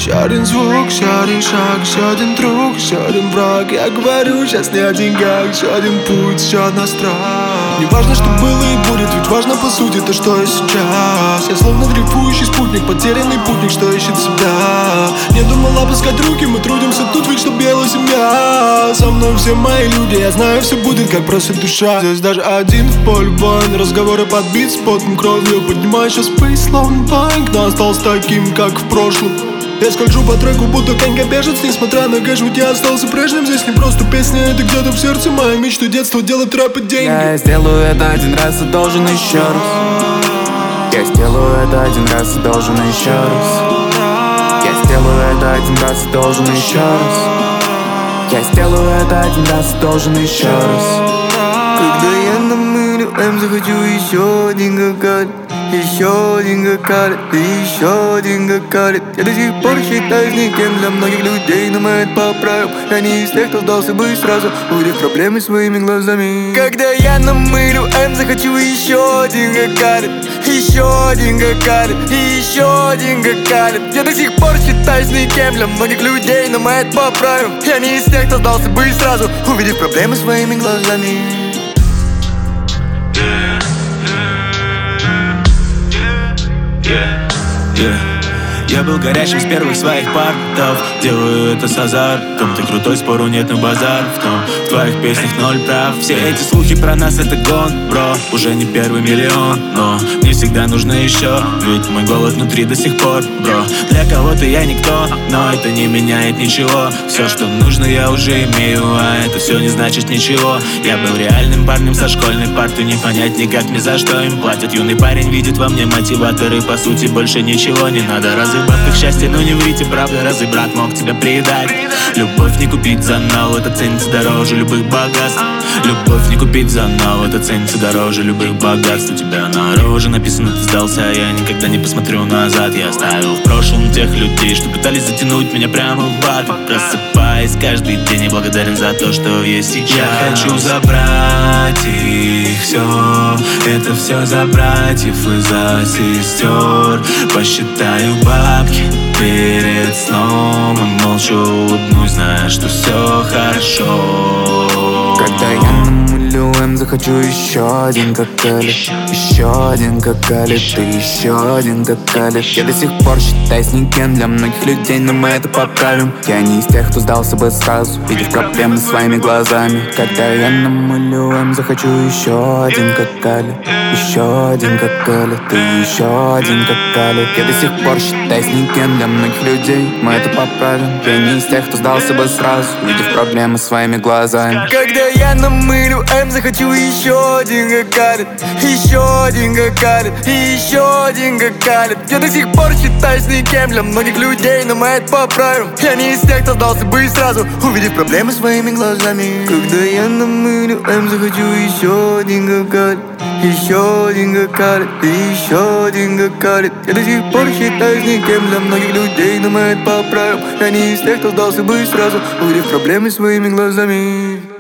Еще один звук, еще один шаг, еще один друг, еще один враг. Я говорю сейчас не о деньгах, еще один путь, еще одна страх. Не важно, что было и будет, ведь важно по сути то, что я сейчас. Я словно дрейфующий спутник, потерянный путник, что ищет себя. Не думал опускать руки, мы трудимся тут, ведь что белая семья. Со мной все мои люди, я знаю, все будет, как просит душа. Здесь даже один в поле воин, разговоры подбит с потом кровью. Поднимаю сейчас пейс, словно банк, но остался таким, как в прошлом. Я скольжу по треку, будто конька-бежец. Несмотря на кэш, я остался прежним. Здесь не просто песня, это где-то в сердце. Моя мечта детства, делать рэп и деньги. Я сделаю это один раз и должен еще раз. Я сделаю это один раз и должен еще раз. Я сделаю это один раз и должен еще раз. Я сделаю это один раз и должен еще раз. Когда я намылю М, захочу еще один гакаль. Еще один гакаль, и еще один гакаль. Я до сих пор считаюсь никем для многих людей, но мы это поправим. Я не из тех, кто сдался бы сразу, увидев проблемы своими глазами. Когда я намылю М, захочу еще один гакаль. Еще один гакаль, и еще один гакаль. Я до сих пор считаюсь никем для многих людей, но мы это поправим. Я не из тех, кто сдался бы сразу, увидев проблемы своими глазами. Я был горячим с первых своих партов. Делаю это с азартом. Ты крутой, спору нет, но базар в том. В твоих песнях ноль прав. Все эти слухи про нас это гон, бро. Уже не первый миллион, но мне всегда нужно еще. Ведь мой голос внутри до сих пор, бро. Для кого-то я никто, но это не меняет ничего. Все, что нужно, я уже имею, а это все не значит ничего. Я был реальным парнем со школьной парты. Не понять никак ни за что им платят. Юный парень видит во мне мотиватор, и по сути больше ничего не надо. Разве бабка счастье, но не выйти, правда, разве брат мог тебя предать? Любовь не купить за нал, это ценится дороже любых богатств. Любовь не купить за нал, это ценится дороже любых богатств. У тебя на роже написано, ты сдался, а я никогда не посмотрю назад. Я оставил в прошлом тех людей, что пытались затянуть меня прямо в ад. Просыпаясь каждый день и благодарен за то, что есть сейчас. Я хочу забрать их все, это все за братьев и за сестер. Посчитаю бабки перед сном и молча улыбнусь, зная, что все хорошо. Когда я намылю М, захочу еще один гакаль. Еще один гакаль, ты еще один гакаль. Я до сих пор считаюсь никем для многих людей, но мы это поправим. Я не из тех, кто сдался бы сразу, видев проблемы своими глазами. Когда я намылю М, захочу еще один гакаль. Еще один гакаль, ты еще один гакаль. Я до сих пор считаюсь никем для многих людей, мы это поправим. Я не из тех, кто сдался бы сразу, видев проблемы своими глазами. Когда я намылю М, захочу еще один гакаль. Еще один гакаль, и еще один гакаль. Я до сих пор считаюсь никем для многих людей, но мы это поправим. Я не из тех, кто сдался бы сразу, увидев проблемы своими глазами. Когда я намылю М, захочу еще один гакаль. Еще один гакаль, и еще один гакаль. Я до сих пор считаюсь никем для многих людей, но мы это поправим. Я не из тех, кто сдался бы сразу, увидев проблемы своими глазами.